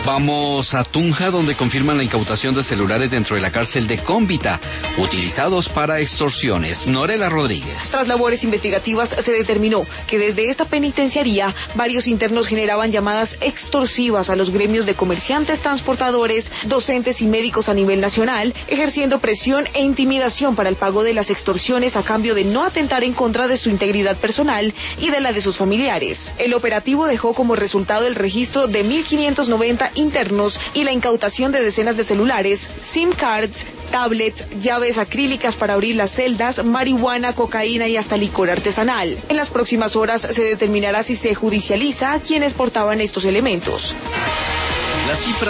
Vamos a Tunja, donde confirman la incautación de celulares dentro de la cárcel de Cómbita, utilizados para extorsiones. Norela Rodríguez. Tras labores investigativas se determinó que desde esta penitenciaría varios internos generaban llamadas extorsivas a los gremios de comerciantes, transportadores, docentes y médicos a nivel nacional, ejerciendo presión e intimidación para el pago de las extorsiones a cambio de no atentar en contra de su integridad personal y de la de sus familiares. El operativo dejó como resultado el registro de 1.590 internos y la incautación de decenas de celulares, SIM cards, tablets, llaves acrílicas para abrir las celdas, marihuana, cocaína y hasta licor artesanal. En las próximas horas se determinará si se judicializa a quienes portaban estos elementos. La cifra